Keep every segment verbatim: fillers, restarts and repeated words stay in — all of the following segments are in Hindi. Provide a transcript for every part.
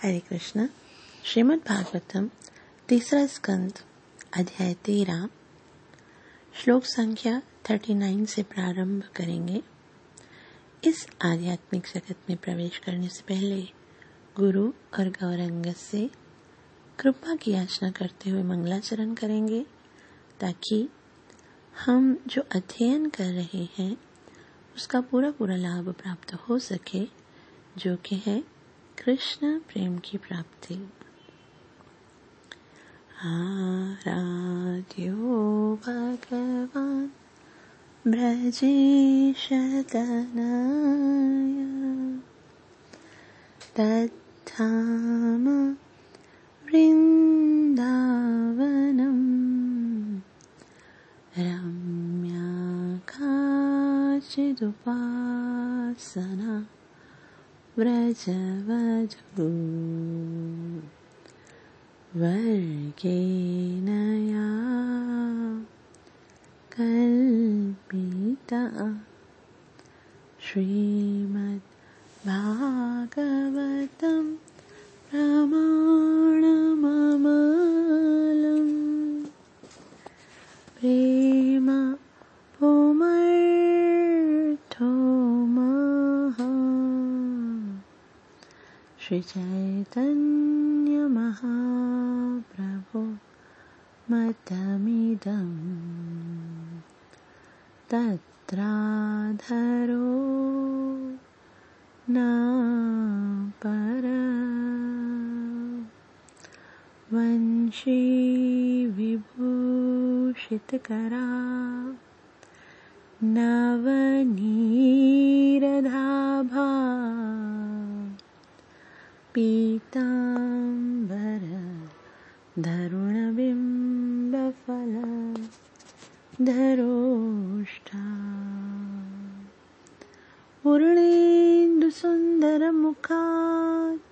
हरे कृष्ण। श्रीमद् भागवतम तीसरा स्कंद अध्याय तेरह श्लोक संख्या उनतालीस से प्रारंभ करेंगे। इस आध्यात्मिक जगत में प्रवेश करने से पहले गुरु और गौरंग से कृपा की याचना करते हुए मंगलाचरण करेंगे, ताकि हम जो अध्ययन कर रहे हैं उसका पूरा पूरा लाभ प्राप्त हो सके, जो कि है कृष्ण प्रेम की प्राप्ति। आराध्यो भगवान ब्रजेश तनय तद्धाम वृन्दावनम् रम्याकाचिदुपासना व्रजवधू वर्गेण या कल्पिता श्रीमद् भागवतं प्रमाणममलम् प्रेम पुमर्थो महा श्री चैतन्य महाप्रभु मतमिदं तत्राधरो न परा वंशी विभूषितकरा नवनीरदाभा पीताम्बर धरुणबिम्बफल धरोष्ठा पूर्णेन्दुसुन्दरमुखात्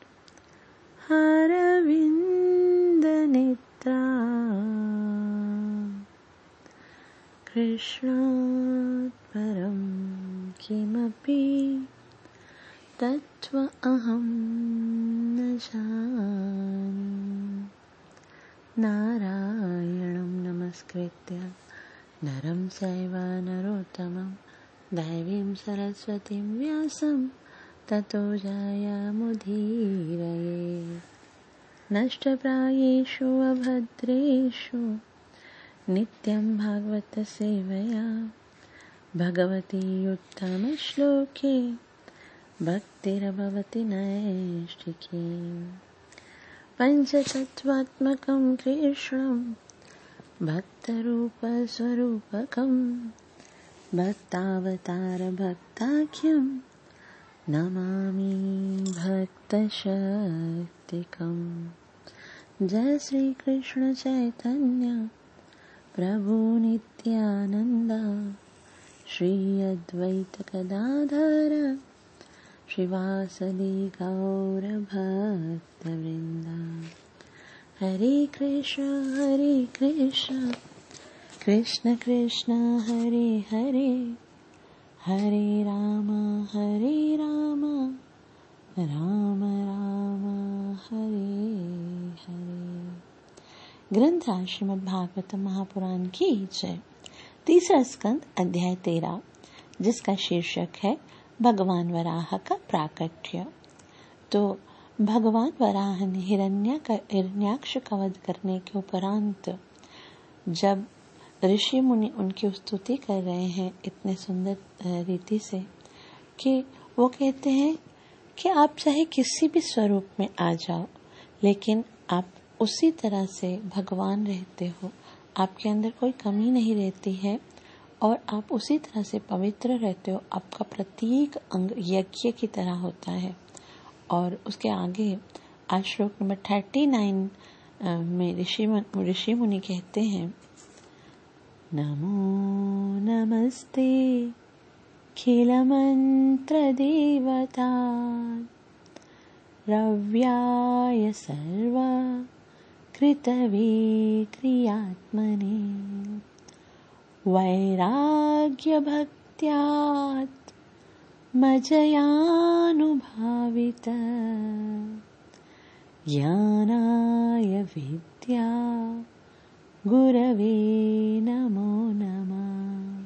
हरविन्दनेत्रा कृष्णात् परं किमपि तत्त्व अहं न जाने। नारायणं नमस्कृत्य नरं चैव नरोत्तमं दैवीं सरस्वतीं व्यासं ततो जयमुदीरये। नष्टप्रायेषु अभद्रेषु नित्यं भागवत सेवया भगवती उत्तमश्लोके भक्तिर्भवति नैष्ठिकी। पञ्चतत्त्वात्मकं कृष्णं भक्तरूपस्वरूपकं भक्तावतारभक्ताख्यं नमामि भक्तशक्तिकम्। जय श्री कृष्ण चैतन्य प्रभु नित्यानंद श्री अद्वैत गदाधर श्रीवासदि गौर भक्तवृंदा। हरे कृष्ण हरे कृष्ण कृष्ण कृष्ण हरे हरे हरे राम हरे राम राम राम हरे हरे। ग्रंथ श्रीमद् भागवत महापुराण की जय। तीसरा स्कंद अध्याय तेरह, जिसका शीर्षक है भगवान वराह का प्राकट्य। तो भगवान वराह ने हिरण्याक्ष का वध करने के उपरांत जब ऋषि मुनि उनकी स्तुति कर रहे हैं इतने सुंदर रीति से कि वो कहते हैं कि आप चाहे किसी भी स्वरूप में आ जाओ, लेकिन आप उसी तरह से भगवान रहते हो, आपके अंदर कोई कमी नहीं रहती है और आप उसी तरह से पवित्र रहते हो। आपका प्रत्येक अंग यज्ञ की तरह होता है। और उसके आगे आज श्लोक नंबर थर्टी नाइन में ऋषि ऋषि मुनि कहते हैं, नमो नमस्ते खिल मंत्र देवता रव्याय सर्व कृतवे क्रियात्मने वैराग्य भक्त्यात् मजयानुभावित ज्ञानाय विद्या गुरवे नमो नमः।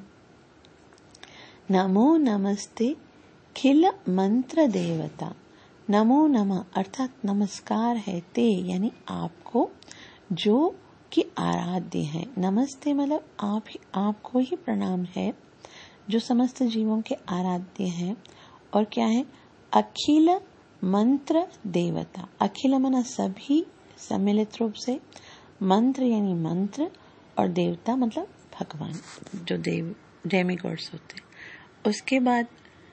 नमो नमस्ते खिल मंत्र देवता। नमो नमः अर्थात नमस्कार है ते यानी आपको, जो कि आराध्य है। नमस्ते मतलब आप ही, आपको ही प्रणाम है जो समस्त जीवों के आराध्य हैं। और क्या है? अखिल मंत्र देवता। अखिल मना सभी सम्मिलित रूप से, मंत्र यानी मंत्र, और देवता मतलब भगवान, जो देव डेमिगॉड्स होते हैं। उसके बाद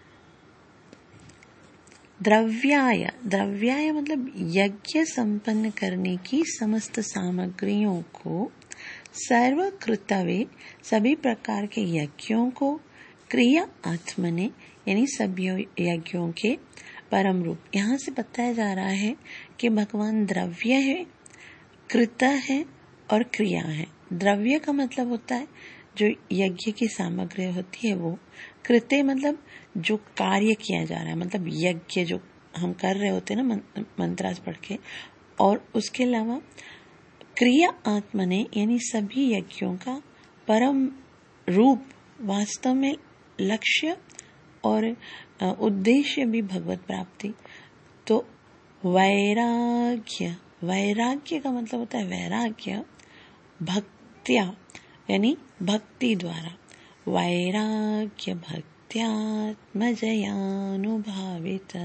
द्रव्याय। द्रव्याय मतलब यज्ञ संपन्न करने की समस्त सामग्रियों को, सर्वकृतवे सभी प्रकार के यज्ञों को, क्रिया आत्मने यानी सभी यज्ञों के परम रूप। यहाँ से बताया जा रहा है कि भगवान द्रव्य है, कृत है और क्रिया है। द्रव्य का मतलब होता है जो यज्ञ की सामग्री होती है वो। कृत्य मतलब जो कार्य किया जा रहा है, मतलब यज्ञ जो हम कर रहे होते हैं ना मंत्रास पढ़ के। और उसके अलावा क्रिया आत्मने यानी सभी यज्ञों का परम रूप, वास्तव में लक्ष्य और उद्देश्य भी भगवत प्राप्ति। तो वैराग्य, वैराग्य का मतलब होता है वैराग्य भक्त्या यानी भक्ति द्वारा। वैराग्य भक्त्यात्मजयानुभावित।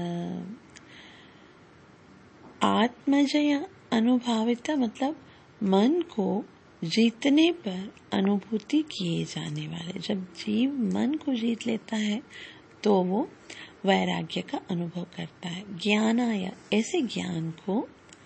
आत्मजया अनुभावित मतलब मन को जीतने पर अनुभूति किए जाने वाले। जब जीव मन को जीत लेता है तो वो वैराग्य का अनुभव करता है। ज्ञानाय ऐसे ज्ञान को,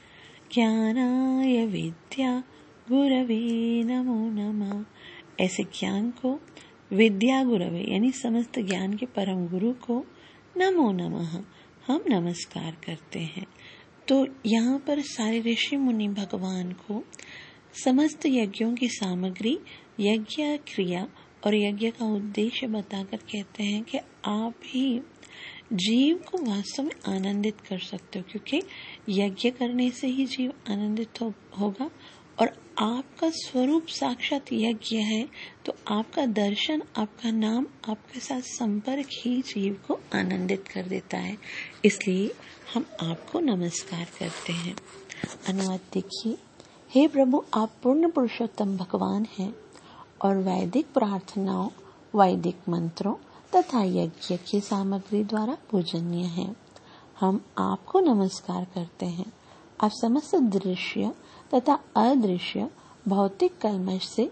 ज्ञानाय विद्या गुरवे नमो नमः, ऐसे ज्ञान को विद्या गुरवे यानी समस्त ज्ञान के परम गुरु को नमो नमः हम नमस्कार करते हैं। तो यहाँ पर सारे ऋषि मुनि भगवान को समस्त यज्ञों की सामग्री, यज्ञ क्रिया और यज्ञ का उद्देश्य बताकर कहते हैं कि आप ही जीव को वास्तव में आनंदित कर सकते हो, क्योंकि यज्ञ करने से ही जीव आनंदित हो, होगा। और आपका स्वरूप साक्षात यज्ञ है, तो आपका दर्शन, आपका नाम, आपके साथ संपर्क ही जीव को आनंदित कर देता है। इसलिए हम आपको नमस्कार करते हैं। अनुवाद देखिए। हे प्रभु, आप पूर्ण पुरुषोत्तम भगवान हैं और वैदिक प्रार्थनाओं, वैदिक मंत्रों तथा यज्ञ की सामग्री द्वारा पूजनीय हैं। हम आपको नमस्कार करते हैं। आप समस्त दृश्य तथा अदृश्य भौतिक कल्मश से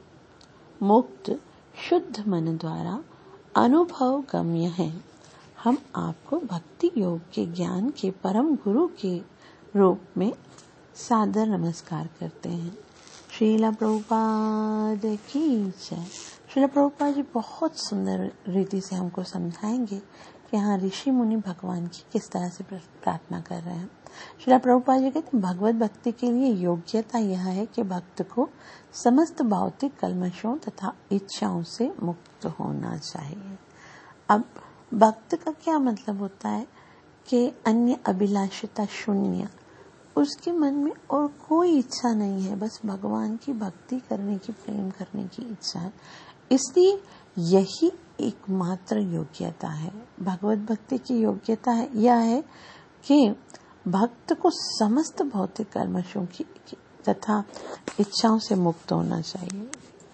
मुक्त शुद्ध मन द्वारा अनुभव गम्य हैं। हम आपको भक्ति योग के ज्ञान के परम गुरु के रूप में सादर नमस्कार करते हैं। श्रील प्रभुपाद की जय। श्रील प्रभुपाद जी बहुत सुंदर रीति से हमको समझाएंगे कि यहाँ ऋषि मुनि भगवान की किस तरह से प्रार्थना कर रहे हैं। श्रील प्रभुपाद जी कहते हैं भगवत भक्ति के लिए योग्यता यह है कि भक्त को समस्त भौतिक कल्मशों तथा इच्छाओं से मुक्त होना चाहिए। अब भक्त का क्या मतलब होता है कि अन्य अभिलाषिता शून्य, उसके मन में और कोई इच्छा नहीं है, बस भगवान की भक्ति करने की, प्रेम करने की इच्छा है। इसलिए यही एकमात्र योग्यता है। भगवत भक्ति की योग्यता है यह है कि भक्त को समस्त भौतिक कर्मशों की तथा इच्छाओं से मुक्त होना चाहिए।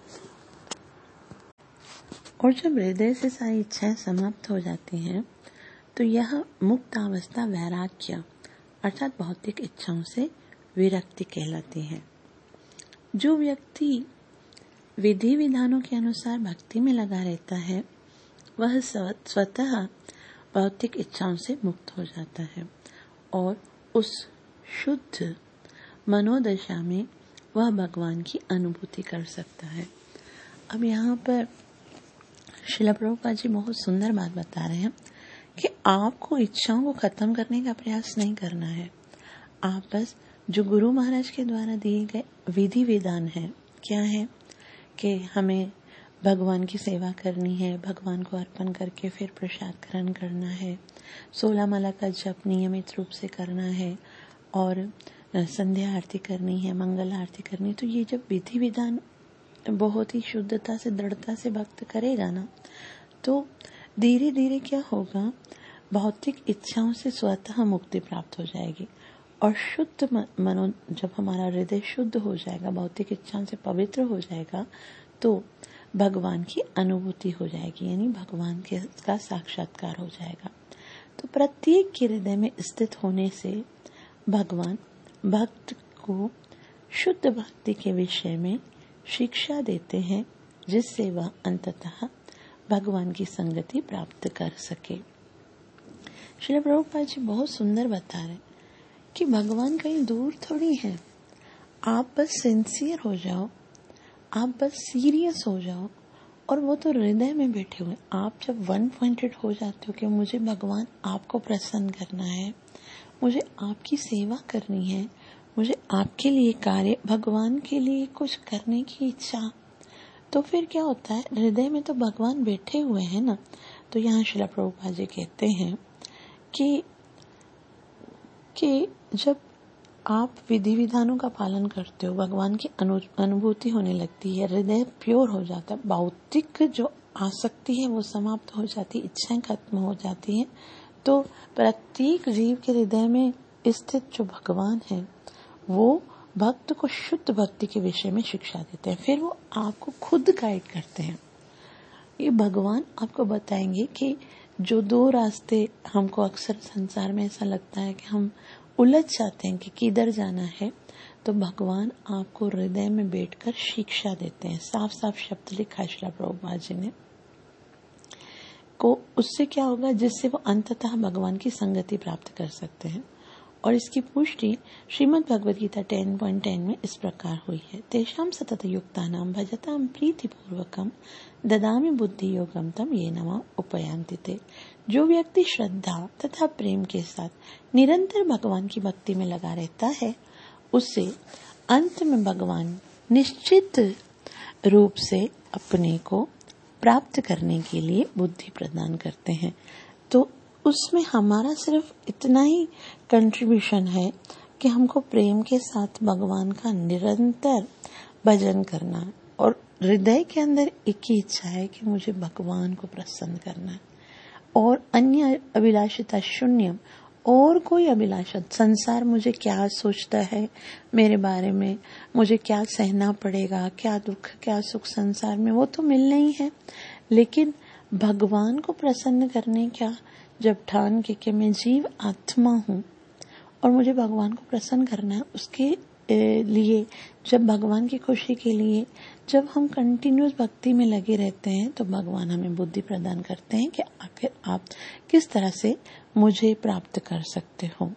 और जब हृदय से सारी इच्छाएं समाप्त हो जाती हैं तो यह मुक्त अवस्था वैराग्य अर्थात भौतिक इच्छाओं से विरक्ति कहलाती है। जो व्यक्ति विधि विधानों के अनुसार भक्ति में लगा रहता है वह स्वतः भौतिक इच्छाओं से मुक्त हो जाता है और उस शुद्ध मनोदशा में वह भगवान की अनुभूति कर सकता है। अब यहाँ पर श्रील प्रभुपाद जी बहुत सुंदर बात बता रहे हैं कि आपको इच्छाओं को खत्म करने का प्रयास नहीं करना है। आप बस जो गुरु महाराज के द्वारा दिए गए विधि विधान है, क्या है कि हमें भगवान की सेवा करनी है, भगवान को अर्पण करके फिर प्रसाद ग्रहण करना है, सोलह माला का जप नियमित रूप से करना है और संध्या आरती करनी है, मंगल आरती करनी, तो ये जब विधि विधान बहुत ही शुद्धता से, दृढ़ता से भक्त करेगा ना, तो धीरे धीरे क्या होगा, भौतिक इच्छाओं से स्वतः मुक्ति प्राप्त हो जाएगी। और शुद्ध मनो, जब हमारा हृदय शुद्ध हो जाएगा, भौतिक इच्छाओं से पवित्र हो जाएगा, तो भगवान की अनुभूति हो जाएगी, यानी भगवान के का साक्षात्कार हो जाएगा। तो प्रत्येक के हृदय में स्थित होने से भगवान भक्त को शुद्ध भक्ति के विषय में शिक्षा देते हैं, जिससे वह अंततः भगवान की संगति प्राप्त कर सके। श्रील प्रभुपाद जी बहुत सुंदर बता रहे कि भगवान कहीं दूर थोड़ी है, आप बस सिंसियर हो जाओ, आप बस सीरियस हो जाओ, और वो तो हृदय में बैठे हुए। आप जब वन पॉइंटेड हो जाते हो कि मुझे भगवान आपको प्रसन्न करना है, मुझे आपकी सेवा करनी है, मुझे आपके लिए कार्य, भगवान के लिए कुछ करने की इच्छा, तो फिर क्या होता है, हृदय में तो भगवान बैठे हुए हैं ना। तो यहाँ श्रील प्रभुपाद जी कहते हैं कि कि जब आप विधि विधानों का पालन करते हो, भगवान की अनुभूति होने लगती है, हृदय प्योर हो जाता है, भौतिक जो आसक्ति है वो समाप्त हो जाती है, इच्छाएं खत्म हो जाती हैं, तो प्रत्येक जीव के हृदय में स्थित जो भगवान है वो भक्त को शुद्ध भक्ति के विषय में शिक्षा देते हैं। फिर वो आपको खुद गाइड करते हैं। ये भगवान आपको बताएंगे कि जो दो रास्ते हमको अक्सर संसार में ऐसा लगता है कि हम उलझ जाते हैं कि किधर जाना है, तो भगवान आपको हृदय में बैठकर शिक्षा देते हैं। साफ साफ शब्द लिखा है श्रील प्रभुपाद जी ने को, उससे क्या होगा, जिससे वो अंततः भगवान की संगति प्राप्त कर सकते हैं। और इसकी पुष्टि Shrimad Bhagavad Gita ten point ten में इस प्रकार हुई है। तेषाम सतत युक्तानां भजतां प्रीतिपूर्वकं ददामि बुद्धि योगम तम ये नमा उपयांति ते। जो व्यक्ति श्रद्धा तथा प्रेम के साथ निरंतर भगवान की भक्ति में लगा रहता है, उसे अंत में भगवान निश्चित रूप से अपने को प्राप्त करने के लिए बुद्धि प्रदान करते हैं। तो उसमें हमारा सिर्फ इतना ही कंट्रीब्यूशन है कि हमको प्रेम के साथ भगवान का निरंतर भजन करना, और हृदय के अंदर एक ही इच्छा है कि मुझे भगवान को प्रसन्न करना है, और अन्य अभिलाषिता शून्य, और कोई अभिलाषा, संसार मुझे क्या सोचता है मेरे बारे में, मुझे क्या सहना पड़ेगा, क्या दुख क्या सुख संसार में, वो तो मिलना ही है। लेकिन भगवान को प्रसन्न करने का जब ठान के कि मैं जीव आत्मा हूँ और मुझे भगवान को प्रसन्न करना है, उसके लिए, जब भगवान की खुशी के लिए जब हम कंटिन्यूस भक्ति में लगे रहते हैं, तो भगवान हमें बुद्धि प्रदान करते हैं कि आखिर आप किस तरह से मुझे प्राप्त कर सकते हो।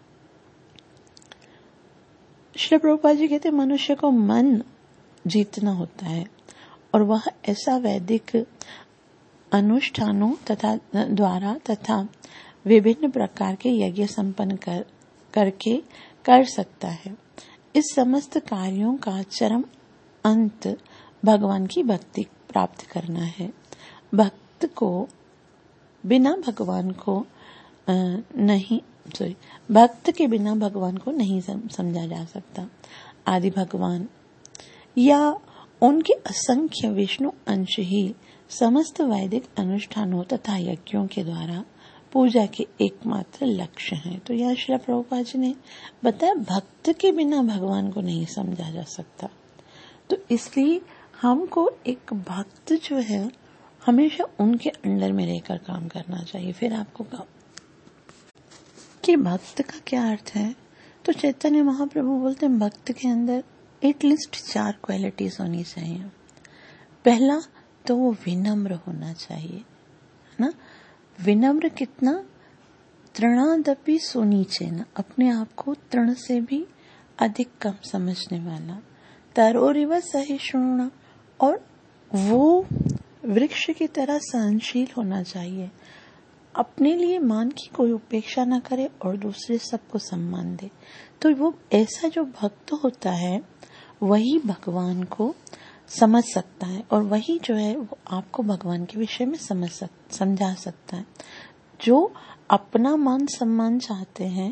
श्री प्रभुपाद जी कहते हैं, मनुष्य को मन जीतना होता है, और वह ऐसा वैदिक अनुष्ठानों तथा द्वारा तथा विभिन्न प्रकार के यज्ञ संपन्न कर करके कर सकता है। इस समस्त कार्यों का चरम अंत भगवान की भक्ति प्राप्त करना है। भक्त को बिना भगवान को नहीं सॉरी भक्त के बिना भगवान को नहीं समझा जा सकता। आदि भगवान या उनके असंख्य विष्णु अंश ही समस्त वैदिक अनुष्ठानों तथा यज्ञों के द्वारा पूजा के एकमात्र लक्ष्य हैं। तो यह श्री प्रभुपाद जी ने बताया, भक्त के बिना भगवान को नहीं समझा जा सकता। तो इसलिए हमको एक भक्त जो है हमेशा उनके अंडर में रहकर काम करना चाहिए। फिर आपको कहा कि भक्त का क्या अर्थ है, तो चैतन्य महाप्रभु बोलते हैं भक्त के अंदर एटलीस्ट चार क्वालिटीज होनी चाहिए। पहला तो वो विनम्र होना चाहिए, है ना। विनम्र कितना, तृणादपि सुनीचे न, अपने आप को तृण से भी अधिक कम समझने वाला। तरोरिव सहिष्णुना, और वो वृक्ष की तरह सहनशील होना चाहिए, अपने लिए मान की कोई उपेक्षा न करे और दूसरे सबको सम्मान दे। तो वो ऐसा जो भक्त होता है वही भगवान को समझ सकता है, और वही जो है वो आपको भगवान के विषय में समझ सक समझा सकता है। जो अपना मान सम्मान चाहते हैं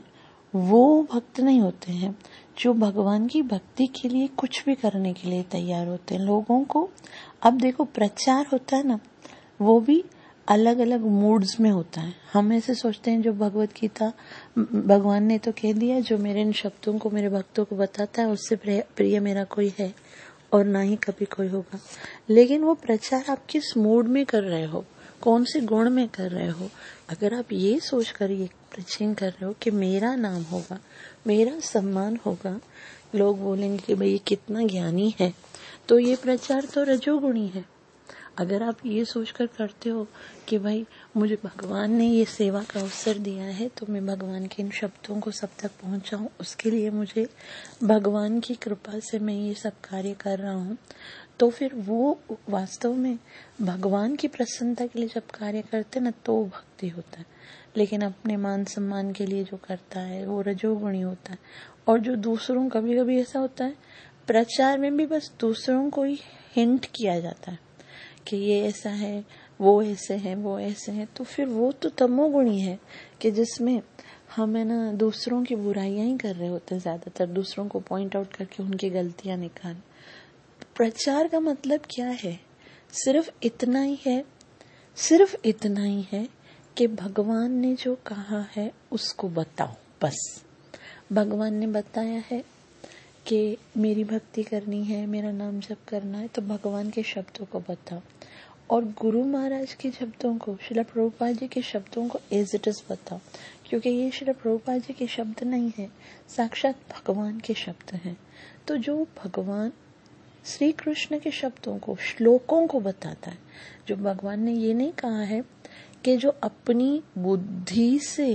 वो भक्त नहीं होते हैं जो भगवान की भक्ति के लिए कुछ भी करने के लिए तैयार होते हैं। लोगों को अब देखो प्रचार होता है ना, वो भी अलग अलग मूड्स में होता है। हम ऐसे सोचते हैं जो भगवत गीता भगवान ने तो कह दिया, जो मेरे इन शब्दों को मेरे भक्तों को बताता है उससे प्रिय मेरा कोई है और ना ही कभी कोई होगा। लेकिन वो प्रचार आप किस मूड में कर रहे हो, कौन से गुण में कर रहे हो। अगर आप ये सोच कर ये प्रीचिंग कर रहे हो कि मेरा नाम होगा, मेरा सम्मान होगा, लोग बोलेंगे कि भाई ये कितना ज्ञानी है, तो ये प्रचार तो रजोगुणी है। अगर आप ये सोचकर करते हो कि भाई मुझे भगवान ने ये सेवा का अवसर दिया है तो मैं भगवान के इन शब्दों को सब तक पहुंचाऊं, उसके लिए मुझे भगवान की कृपा से मैं ये सब कार्य कर रहा हूं, तो फिर वो वास्तव में भगवान की प्रसन्नता के लिए जब कार्य करते ना तो भक्ति होता है। लेकिन अपने मान सम्मान के लिए जो करता है वो रजोगुणी होता है। और जो दूसरों, कभी कभी ऐसा होता है प्रचार में भी बस दूसरों को ही हिंट किया जाता है कि ये ऐसा है, वो ऐसे है, वो ऐसे है, तो फिर वो तो तमोगुणी है कि जिसमें हम है ना दूसरों की बुराइयां ही कर रहे होते हैं, ज्यादातर दूसरों को पॉइंट आउट करके उनकी गलतियां निकाल। प्रचार का मतलब क्या है? सिर्फ इतना ही है, सिर्फ इतना ही है कि भगवान ने जो कहा है उसको बताओ। बस भगवान ने बताया है कि मेरी भक्ति करनी है, मेरा नाम जप करना है, तो भगवान के शब्दों को बताओ। और गुरु महाराज के शब्दों को, श्रील प्रभुपाद जी के शब्दों को एज इट इज बताओ, क्योंकि ये श्रील प्रभुपाद जी के शब्द नहीं है, साक्षात भगवान के शब्द हैं। तो जो भगवान श्री कृष्ण के शब्दों को, श्लोकों को बताता है, जो भगवान ने ये नहीं कहा है कि जो अपनी बुद्धि से,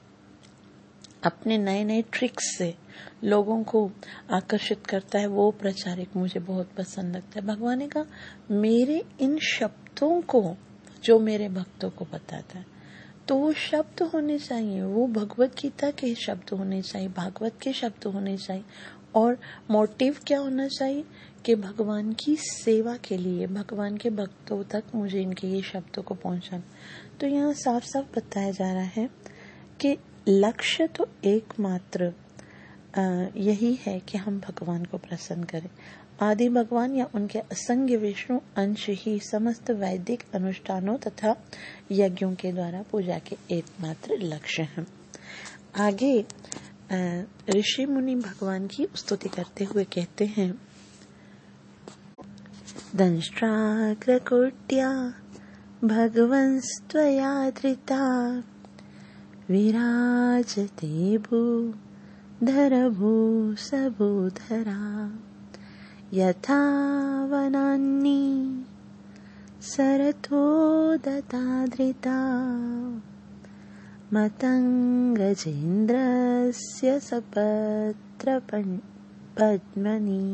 अपने नए नए ट्रिक्स से लोगों को आकर्षित करता है, वो प्रचारक मुझे बहुत पसंद लगता है। भगवान ने कहा मेरे इन शब्दों को जो मेरे भक्तों को बताता है, तो वो शब्द होने चाहिए, वो भगवत गीता के शब्द होने चाहिए, भागवत के शब्द होने चाहिए। और मोटिव क्या होना चाहिए कि भगवान की सेवा के लिए, भगवान के भक्तों तक मुझे इनके ये शब्दों को पहुंचाना। तो यहाँ साफ साफ बताया जा रहा है कि लक्ष्य तो एकमात्र यही है कि हम भगवान को प्रसन्न करें। आदि भगवान या उनके असंख्य विष्णु अंश ही समस्त वैदिक अनुष्ठानों तथा यज्ञों के द्वारा पूजा के एकमात्र लक्ष्य हैं। आगे ऋषि मुनि भगवान की स्तुति करते हुए कहते हैं, दंष्ट्राग्रकोट्या भगवंस्त्वया धृता विराजते भूधरभू सबूधरा यथा वनान्नी सरथोदता धृता मतंगजेन्द्रस्य सपत्र पद्मनि।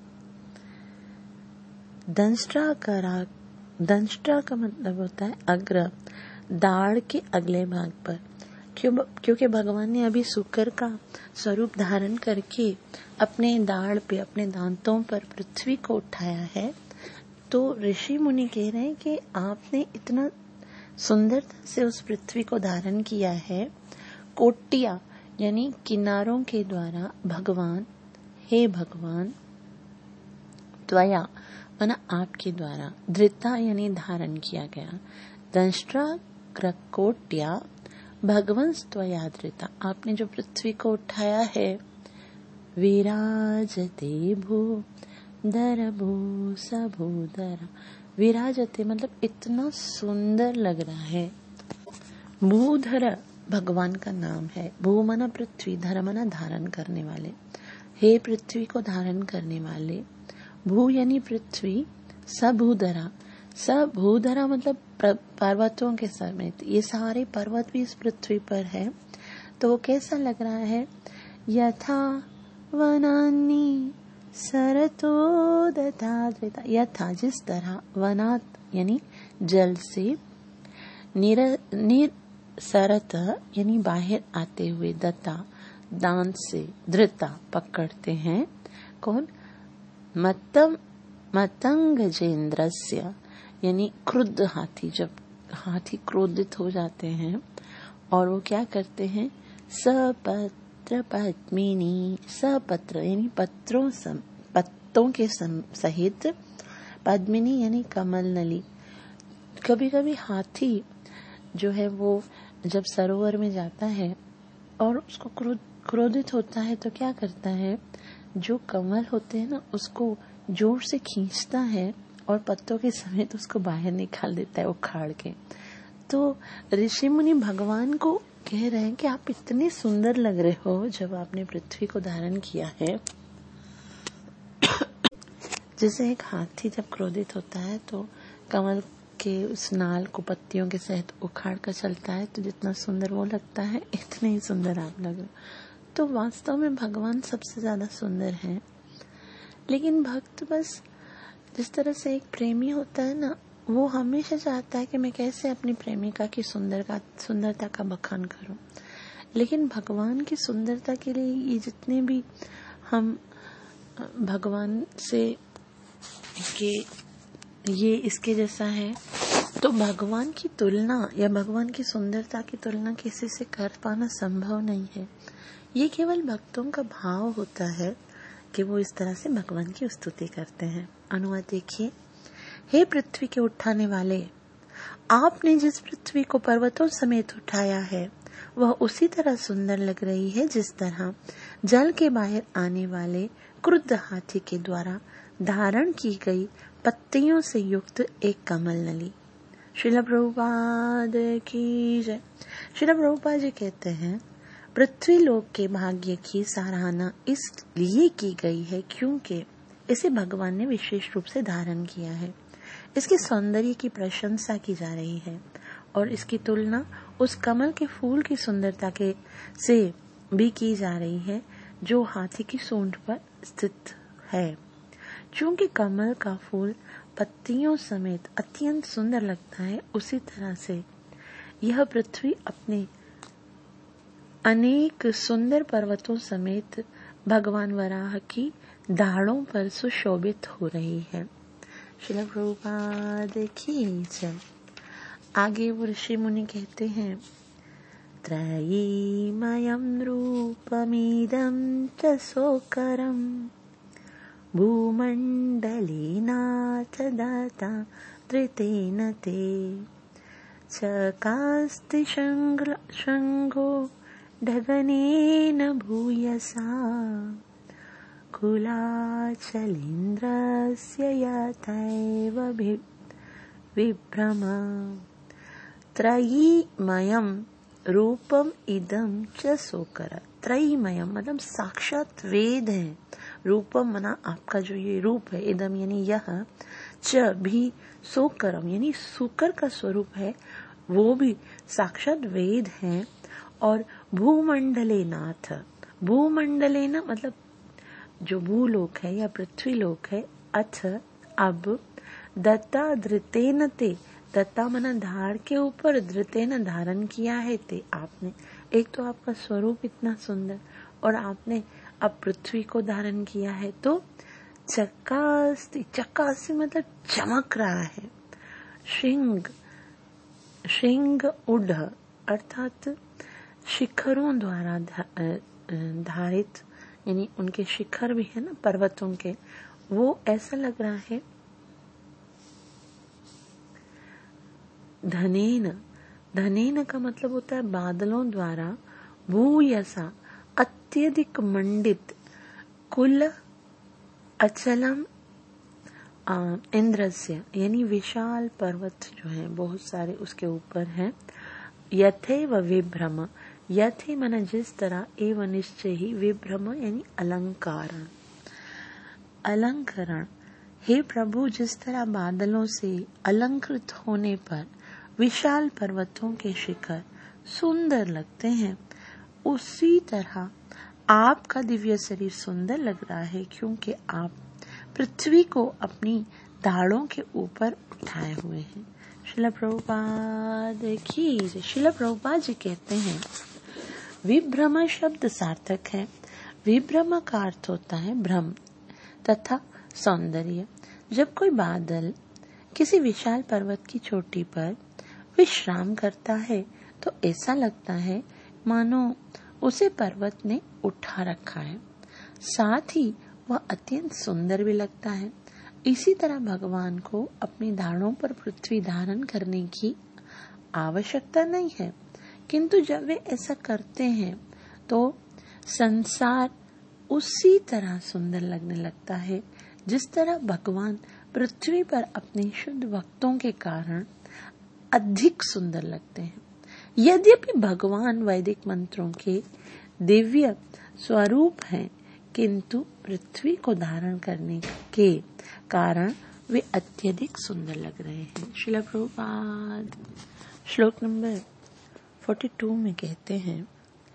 दंष्ट्रा का दंष्ट्रा का मतलब होता है अग्र, दाढ़ के अगले भाग पर। क्यों? क्योंकि भगवान ने अभी शुक्र का स्वरूप धारण करके अपने दाढ़ पे, अपने दांतों पर पृथ्वी को उठाया है। तो ऋषि मुनि कह रहे हैं कि आपने इतना सुंदरता से उस पृथ्वी को धारण किया है। कोटिया यानी किनारों के द्वारा भगवान, हे भगवान, त्वया माना आपके द्वारा, धृता यानी धारण किया गया, दंष्ट्रा क्रकोट्या भगवान त्वया धृता, आपने जो पृथ्वी को उठाया है। विराजते भू दर भू सबूदरा, विराजते मतलब इतना सुंदर लग रहा है। भूधर भगवान का नाम है, भू मना पृथ्वी, धर मना धारण करने वाले, हे पृथ्वी को धारण करने वाले, भू यानी पृथ्वी, सबूधरा, सबूधरा मतलब पर्वतों के समेत, ये सारे पर्वत भी इस पृथ्वी पर है। तो वो कैसा लग रहा है? यथा वनान्नी सरतोदता धृता, यथा जिस तरह, वनात यानी जल से, निर निर सरत यानी बाहर आते हुए, दत्ता दांत से, धृता पकड़ते हैं, कौन? मतम मतंगजेन्द्रस्य यानी क्रुद्ध हाथी, जब हाथी क्रोधित हो जाते हैं और वो क्या करते हैं? सपत्र सपत्र पद्मिनी, सपत्र यानी पत्रों सम, पत्तों के सम, सहित, पद्मिनी यानी कमल नली। कभी कभी हाथी जो है वो जब सरोवर में जाता है और उसको क्रोध क्रोधित होता है तो क्या करता है, जो कमल होते हैं ना उसको जोर से खींचता है और पत्तों के समेत उसको बाहर निकाल देता है उखाड़ के। तो ऋषि मुनि भगवान को कह रहे हैं कि आप इतने सुंदर लग रहे हो जब आपने पृथ्वी को धारण किया है। जैसे एक हाथी जब क्रोधित होता है तो कमल के उस नाल को पत्तियों के सहित उखाड़ कर चलता है, तो जितना सुंदर वो लगता है इतने ही सुंदर आप लग रहे हो। तो वास्तव में भगवान सबसे ज्यादा सुंदर हैं। लेकिन भक्त बस जिस तरह से एक प्रेमी होता है ना, वो हमेशा चाहता है कि मैं कैसे अपनी प्रेमिका की सुंदर का सुंदरता का बखान करूं। लेकिन भगवान की सुंदरता के लिए ये जितने भी हम भगवान से कि ये इसके जैसा है, तो भगवान की तुलना या भगवान की सुंदरता की तुलना किसी से कर पाना संभव नहीं है। ये केवल भक्तों का भाव होता है कि वो इस तरह से भगवान की स्तुति करते हैं। अनुवाद देखिए। हे पृथ्वी के उठाने वाले, आपने जिस पृथ्वी को पर्वतों समेत उठाया है वह उसी तरह सुंदर लग रही है जिस तरह जल के बाहर आने वाले क्रुद्ध हाथी के द्वारा धारण की गई पत्तियों से युक्त एक कमल नली। श्रील प्रभुपाद की जय। श्रील प्रभुपाद जी कहते हैं, पृथ्वी लोक के भाग्य की सराहना इसलिए की गई है क्योंकि इसे भगवान ने विशेष रूप से धारण किया है। इसके सौंदर्य की प्रशंसा की जा रही है और इसकी तुलना उस कमल के फूल की सुंदरता के से भी की जा रही है जो हाथी की सूंड पर स्थित है। चूंकि कमल का फूल पत्तियों समेत अत्यंत सुंदर लगता है, उसी तरह से यह पृथ्वी अपने अनेक सुंदर पर्वतों समेत भगवान वराह की दाढ़ों पर सुशोभित हो रही है। श्रील प्रभुपाद की जय। आगे वो ऋषि मुनि कहते हैं, त्रयीमयं रूपमिदं च सोकरं भूमण्डलेनाथ दत्ता धृतेन ते चकास्ति शृङ्गो ढगनेन भूयसा कुलाचलेन्द्रस्य यथैव विभ्रम। त्रयीमयं रूपम इदम च सोकर। त्रयीमयम मतलब साक्षात वेद है, रूपम मना आपका जो ये रूप है, इदम यानी यह, च भी सोकरम यानी सुकर का स्वरूप है, वो भी साक्षात वेद है। और भूमंडले नाथ, भूमंडले न मतलब जो भूलोक है या पृथ्वी लोक है, अथ अब दत्ता धृतेन ते, दत्ता मना धार के ऊपर, धृतेन धारण किया है ते आपने। एक तो आपका स्वरूप इतना सुंदर और आपने अब पृथ्वी को धारण किया है, तो चकास्ति, चकास्ति मतलब चमक रहा है। श्रृंग, श्रृंग उड़ अर्थात शिखरों द्वारा धारित, यानी उनके शिखर भी है ना पर्वतों के, वो ऐसा लग रहा है। धनेन, धनेन का मतलब होता है बादलों द्वारा, भूयसा अत्यधिक मंडित, कुल अचलम इंद्रस्य यानी विशाल पर्वत जो है बहुत सारे उसके ऊपर है। यथैव विभ्रम, यथे मन जिस तरह, एवं निश्चय ही, विभ्रम यानी अलंकारण, अलंकरण। हे प्रभु, जिस तरह बादलों से अलंकृत होने पर विशाल पर्वतों के शिखर सुंदर लगते हैं, उसी तरह आपका दिव्य शरीर सुंदर लग रहा है क्योंकि आप पृथ्वी को अपनी दाढ़ों के ऊपर उठाए हुए हैं। श्रील प्रभुपाद की। श्रील प्रभुपाद जी कहते हैं, विभ्रम शब्द सार्थक है। विभ्रम का अर्थ होता है भ्रम तथा सौंदर्य। जब कोई बादल किसी विशाल पर्वत की चोटी पर विश्राम करता है तो ऐसा लगता है मानो उसे पर्वत ने उठा रखा है। साथ ही वह अत्यंत सुंदर भी लगता है। इसी तरह भगवान को अपनी दाढ़ों पर पृथ्वी धारण करने की आवश्यकता नहीं है, किंतु जब वे ऐसा करते हैं तो संसार उसी तरह सुंदर लगने लगता है जिस तरह भगवान पृथ्वी पर अपने शुद्ध भक्तों के कारण अधिक सुंदर लगते हैं। यद्यपि भगवान वैदिक मंत्रों के दिव्य स्वरूप हैं, किंतु पृथ्वी को धारण करने के कारण वे अत्यधिक सुंदर लग रहे हैं। श्रील प्रभुपाद श्लोक नंबर बयालीस में कहते हैं,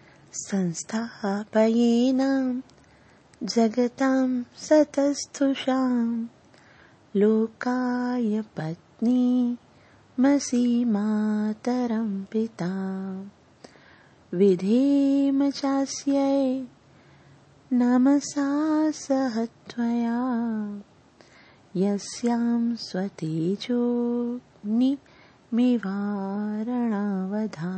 संस्थापयेनां जगतां सतस्थुषां लोकाय पत्नी मसी मातरं पिता विधेम चास्यै नमसा सह त्वया यस्यां स्वतेजोऽग्निमिवारणवधा।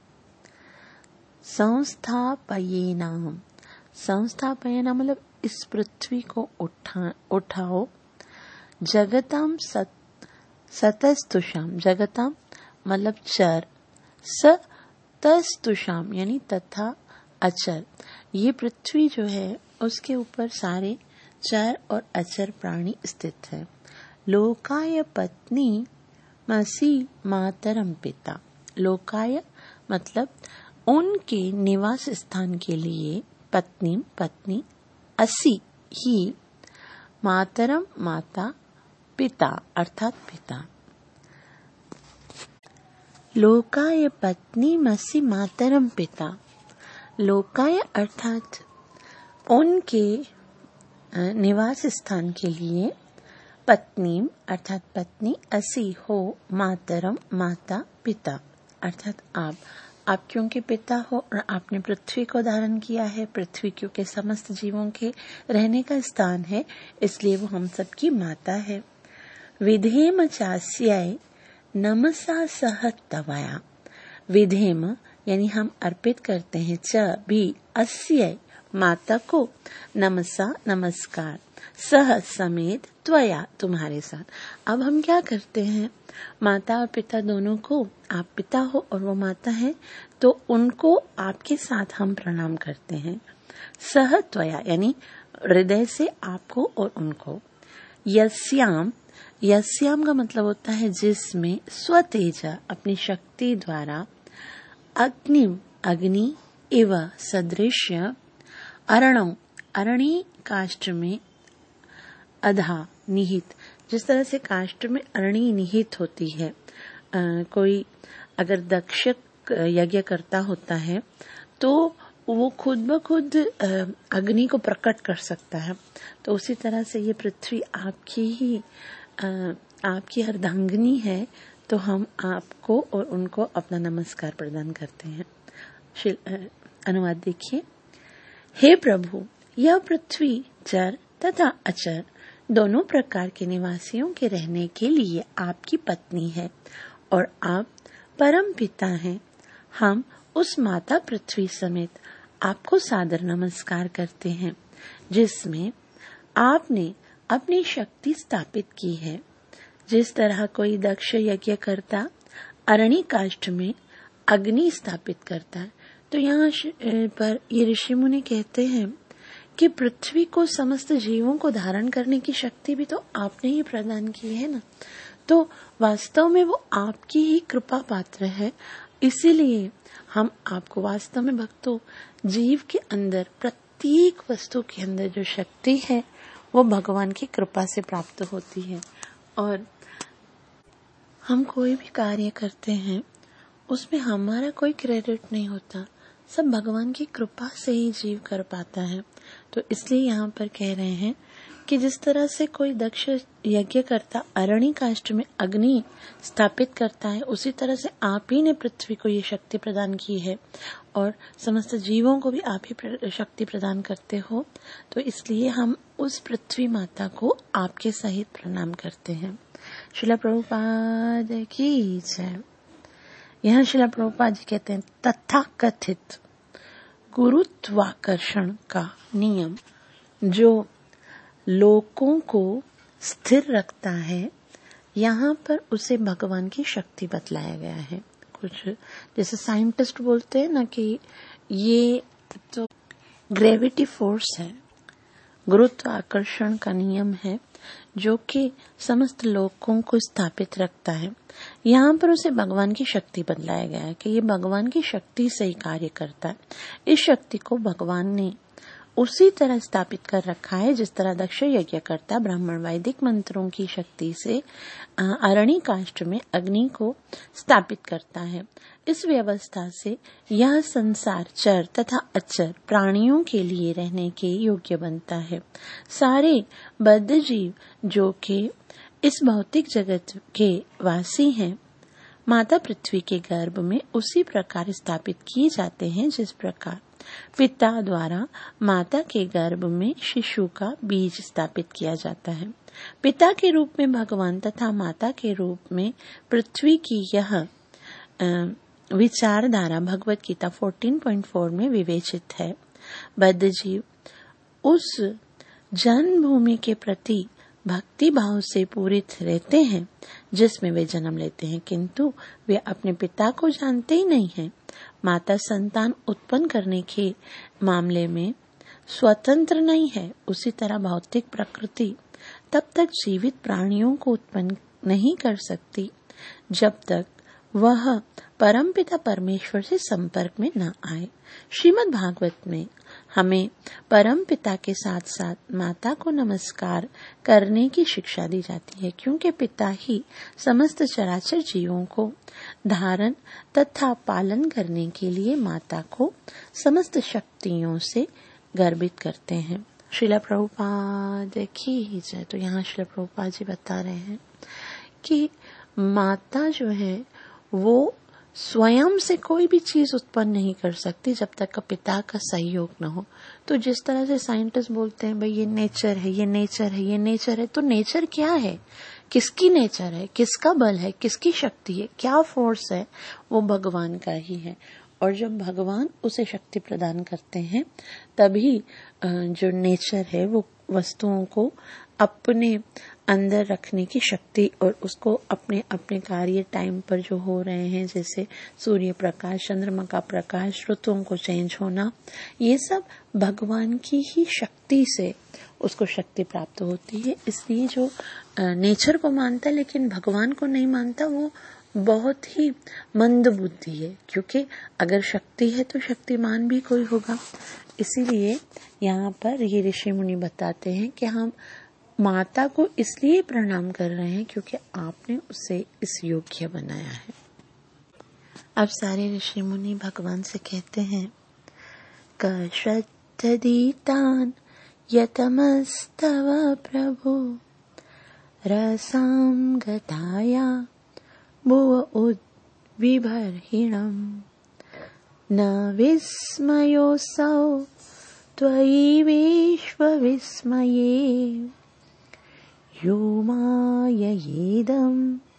संस्थापयेनां, संस्थापयेनां मतलब इस पृथ्वी को उठा उठाओ। जगताम सत सतस्तुषाम, जगताम मतलब चर, सतस्तुषाम यानी तथा अचर। ये पृथ्वी जो है उसके ऊपर सारे चर और अचर प्राणी स्थित है। लोकाय पत्नी मसी मातरम पिता, लोकाय मतलब उनके निवास स्थान के लिए पत्नी पत्नी, असी ही, मातरम माता, पिता अर्थात पिता। लोकाय पत्नी मसी मातरम पिता, लोकाय अर्थात उनके निवास स्थान के लिए पत्नी अर्थात पत्नी, असी हो, मातरम माता, पिता अर्थात आप आप क्योंकि पिता हो और आपने पृथ्वी को धारण किया है। पृथ्वी क्योंकि समस्त जीवों के रहने का स्थान है, इसलिए वो हम सबकी माता है। विधेम चास्याय नमसा सह तवया, विधेम यानी हम अर्पित करते हैं, च भी, अस्याय माता को, नमसा नमस्कार, सह समेत, त्वया तुम्हारे साथ। अब हम क्या करते हैं, माता और पिता दोनों को, आप पिता हो और वो माता है, तो उनको आपके साथ हम प्रणाम करते हैं। सह त्वया यानी हृदय से आपको और उनको। यस्याम, यस्याम का मतलब होता है जिसमें, स्वतेजा अपनी शक्ति द्वारा, अग्नि अग्नि, इव सदृश्य, अरणौ अरणी काष्ठ में, अधा निहित, जिस तरह से काष्ठ में अरणी निहित होती है। आ, कोई अगर दक्ष यज्ञ करता होता है तो वो खुद ब खुद अग्नि को प्रकट कर सकता है, तो उसी तरह से ये पृथ्वी आपकी ही आ, आपकी अर्धांगिनी है, तो हम आपको और उनको अपना नमस्कार प्रदान करते हैं। अनुवाद देखिए। हे प्रभु, यह पृथ्वी चर तथा अचर दोनों प्रकार के निवासियों के रहने के लिए आपकी पत्नी है और आप परम पिता हैं। हम उस माता पृथ्वी समेत आपको सादर नमस्कार करते हैं, जिसमें आपने अपनी शक्ति स्थापित की है। जिस तरह कोई दक्ष यज्ञ करता अरणी काष्ठ में अग्नि स्थापित करता है, तो यहाँ पर ये ऋषि मुनि कहते हैं कि पृथ्वी को, समस्त जीवों को धारण करने की शक्ति भी तो आपने ही प्रदान की है ना, तो वास्तव में वो आपकी ही कृपा पात्र है। इसीलिए हम आपको वास्तव में भक्तों, जीव के अंदर, प्रत्येक वस्तु के अंदर जो शक्ति है वो भगवान की कृपा से प्राप्त होती है। और हम कोई भी कार्य करते हैं उसमें हमारा कोई क्रेडिट नहीं होता, सब भगवान की कृपा से ही जीव कर पाता है। तो इसलिए यहाँ पर कह रहे हैं कि जिस तरह से कोई दक्ष यज्ञ करता अरणी काष्ठ में अग्नि स्थापित करता है, उसी तरह से आप ही ने पृथ्वी को ये शक्ति प्रदान की है और समस्त जीवों को भी आप ही शक्ति प्रदान करते हो। तो इसलिए हम उस पृथ्वी माता को आपके सहित प्रणाम करते हैं। श्रील प्रभुपाद की जय। यहाँ श्रील प्रभुपाद जी कहते हैं, तथा कथित गुरुत्वाकर्षण का नियम जो लोकों को स्थिर रखता है, यहाँ पर उसे भगवान की शक्ति बतलाया गया है। कुछ जैसे साइंटिस्ट बोलते हैं ना कि ये तो ग्रेविटी फोर्स है, गुरुत्वाकर्षण का नियम है जो कि समस्त लोकों को स्थापित रखता है। यहाँ पर उसे भगवान की शक्ति बतलाया गया है कि ये भगवान की शक्ति से ही कार्य करता है। इस शक्ति को भगवान ने उसी तरह स्थापित कर रखा है जिस तरह दक्ष यज्ञ करता ब्राह्मण वैदिक मंत्रों की शक्ति से अरणी काष्ठ में अग्नि को स्थापित करता है। इस व्यवस्था से यह संसार चर तथा अचर प्राणियों के लिए रहने के योग्य बनता है। सारे बद्ध जीव जो कि इस भौतिक जगत के वासी हैं, माता पृथ्वी के गर्भ में उसी प्रकार स्थापित किए जाते हैं जिस प्रकार पिता द्वारा माता के गर्भ में शिशु का बीज स्थापित किया जाता है। पिता के रूप में भगवान तथा माता के रूप में पृथ्वी की यह विचारधारा भगवत गीता चौदह पॉइंट चार में विवेचित है। बद्ध जीव उस जन्मभूमि के प्रति भक्ति भाव से पूरित रहते हैं जिसमें वे जन्म लेते हैं, किंतु वे अपने पिता को जानते ही नहीं हैं। माता संतान उत्पन्न करने के मामले में स्वतंत्र नहीं है, उसी तरह भौतिक प्रकृति तब तक जीवित प्राणियों को उत्पन्न नहीं कर सकती जब तक वह परमपिता परमेश्वर से संपर्क में न आए। श्रीमद् भागवत में हमें परमपिता के साथ साथ माता को नमस्कार करने की शिक्षा दी जाती है, क्योंकि पिता ही समस्त चराचर जीवों को धारण तथा पालन करने के लिए माता को समस्त शक्तियों से गर्भित करते हैं। श्रील प्रभुपाद की जय। तो यहाँ श्रील प्रभुपाद जी बता रहे हैं कि माता जो है वो स्वयं से कोई भी चीज उत्पन्न नहीं कर सकती जब तक का पिता का सहयोग न हो। तो जिस तरह से साइंटिस्ट बोलते हैं भाई ये नेचर है, ये नेचर है, ये नेचर है, तो नेचर क्या है, किसकी नेचर है, किसका बल है, किसकी शक्ति है, क्या फोर्स है, वो भगवान का ही है। और जब भगवान उसे शक्ति प्रदान करते हैं तभी जो नेचर है वो वस्तुओं को अपने अंदर रखने की शक्ति और उसको अपने अपने कार्य टाइम पर जो हो रहे हैं, जैसे सूर्य प्रकाश, चंद्रमा का प्रकाश, ऋतुओं को चेंज होना, ये सब भगवान की ही शक्ति से उसको शक्ति प्राप्त होती है। इसलिए जो नेचर को मानता है लेकिन भगवान को नहीं मानता वो बहुत ही मंद बुद्धि है, क्योंकि अगर शक्ति है तो शक्तिमान भी कोई होगा। इसीलिए यहाँ पर ये ऋषि मुनि बताते हैं कि हम माता को इसलिए प्रणाम कर रहे हैं क्योंकि आपने उसे इस योग्य बनाया है। अब सारे ऋषि मुनि भगवान से कहते हैं, कश्रद्धदीतान यतमस्तव प्रभु रसाम गताया भुव उद्विबर्हिणम् न विस्मयोऽसौ त्वयि विश्वविस्मये यो माययेदं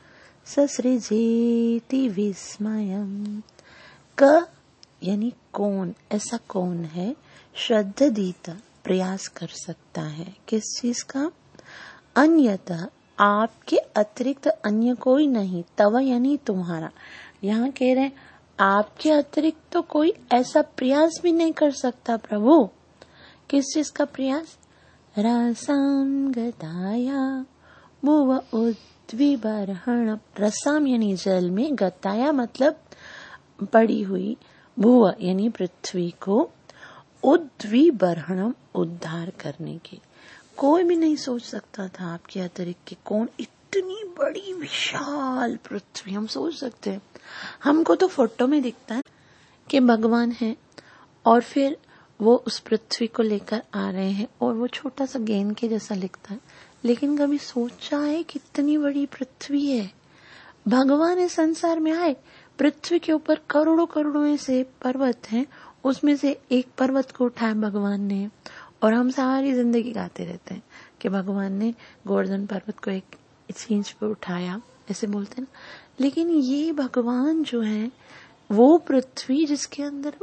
ससृजेति विस्मयम्। क यानी कौन, ऐसा कौन है श्रद्धदीता प्रयास कर सकता है, किस चीज का, अन्यतः आपके अतिरिक्त अन्य कोई नहीं, तव यानी तुम्हारा। यहाँ कह रहे हैं आपके अतिरिक्त तो कोई ऐसा प्रयास भी नहीं कर सकता प्रभु। किस चीज का प्रयास, रसाम गताया भुव उद्विबर्हण, रसाम यानी जल में, गताया मतलब पड़ी हुई, भुव यानी पृथ्वी को, उद्विबर्हणम उद्धार करने के। कोई भी नहीं सोच सकता था आपके अतिरिक्त कि कौन इतनी बड़ी विशाल पृथ्वी, हम सोच सकते हैं, हमको तो फोटो में दिखता है कि भगवान है और फिर वो उस पृथ्वी को लेकर आ रहे हैं और वो छोटा सा गेंद के जैसा दिखता है, लेकिन कभी सोचा है कितनी बड़ी पृथ्वी है। भगवान इस संसार में आए, पृथ्वी के ऊपर करोड़ों करोड़ों ऐसे पर्वत हैं, उसमें से एक पर्वत को उठाया भगवान ने, और हम सारी जिंदगी गाते रहते हैं कि भगवान ने गोवर्धन पर्वत को एक इंच पे उठाया, ऐसे बोलते हैं ना। लेकिन ये भगवान जो है वो पृथ्वी जिसके अंदर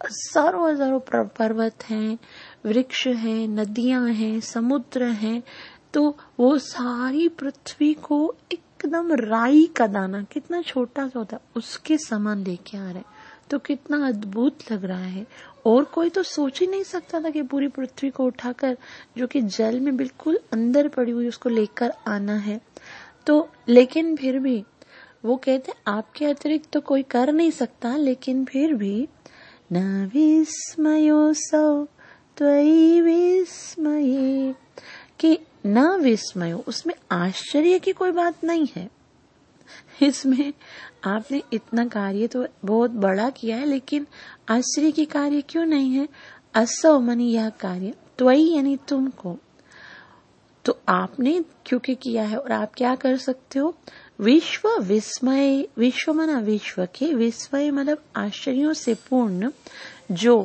हजारों हजारों पर्वत हैं, वृक्ष हैं, नदियां हैं, समुद्र हैं, तो वो सारी पृथ्वी को एकदम राई का दाना, कितना छोटा सा होता है, उसके समान लेके आ रहे हैं। तो कितना अद्भुत लग रहा है। और कोई तो सोच ही नहीं सकता था कि पूरी पृथ्वी को उठाकर, जो कि जल में बिल्कुल अंदर पड़ी हुई, उसको लेकर आना है। तो लेकिन फिर भी वो कहते आपके अतिरिक्त तो कोई कर नहीं सकता, लेकिन फिर भी न विस्मयोऽसौ त्वयि विस्मये, कि न विस्मयो, उसमें आश्चर्य की कोई बात नहीं है। इसमें आपने इतना कार्य तो बहुत बड़ा किया है, लेकिन आश्चर्य की कार्य क्यों नहीं है। असौ मनी यह कार्य, त्वयि यानी तुमको, तो आपने क्योंकि किया है और आप क्या कर सकते हो। विश्व विस्मय, विश्व मना विश्व के, विस्मय मतलब आश्चर्यों से पूर्ण, जो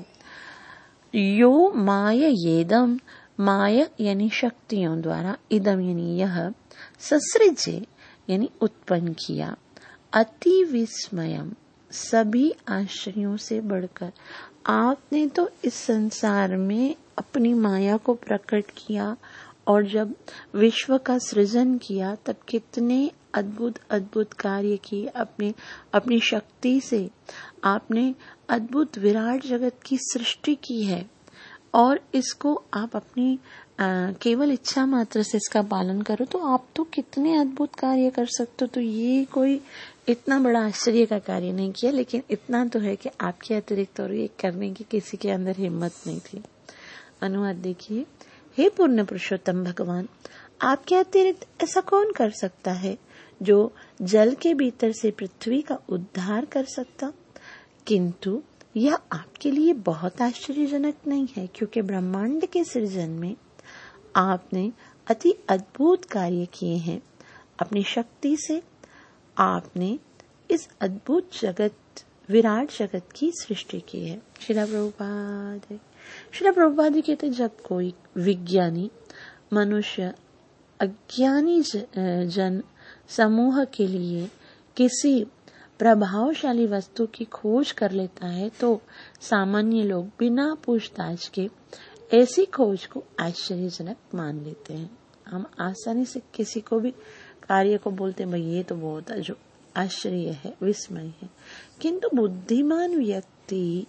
यो माय येदम, माय यानी शक्तियों द्वारा, इदम यानी यह, ससृजे यानी उत्पन्न किया, अति विस्मयम सभी आश्चर्यों से बढ़कर। आपने तो इस संसार में अपनी माया को प्रकट किया, और जब विश्व का सृजन किया तब कितने अद्भुत अद्भुत कार्य किए। अपने अपनी शक्ति से आपने अद्भुत विराट जगत की सृष्टि की है, और इसको आप अपनी आ, केवल इच्छा मात्र से इसका पालन करो, तो आप तो कितने अद्भुत कार्य कर सकते हो। तो ये कोई इतना बड़ा आश्चर्य का कार्य नहीं किया, लेकिन इतना तो है कि आपके अतिरिक्त और ये करने की किसी के अंदर हिम्मत नहीं थी। अनुवाद देखिए। हे पूर्ण पुरुषोत्तम भगवान, आपके अतिरिक्त ऐसा कौन कर सकता है जो जल के भीतर से पृथ्वी का उद्धार कर सकता। किंतु यह आपके लिए बहुत आश्चर्यजनक नहीं है, क्योंकि ब्रह्मांड के सृजन में आपने अति अद्भुत कार्य किए हैं। अपनी शक्ति से आपने इस अद्भुत जगत, विराट जगत की सृष्टि की है। श्रीला प्रभुपाद श्रीला प्रभुपाद कहते, जब कोई विज्ञानी मनुष्य अज्ञानी जन समूह के लिए किसी प्रभावशाली वस्तु की खोज कर लेता है, तो सामान्य लोग बिना पूछताछ के ऐसी खोज को आश्चर्यजनक मान लेते हैं। हम आसानी से किसी को भी कार्य को बोलते हैं, भाई ये तो बहुत जो आश्चर्य है, विस्मय है। किंतु बुद्धिमान व्यक्ति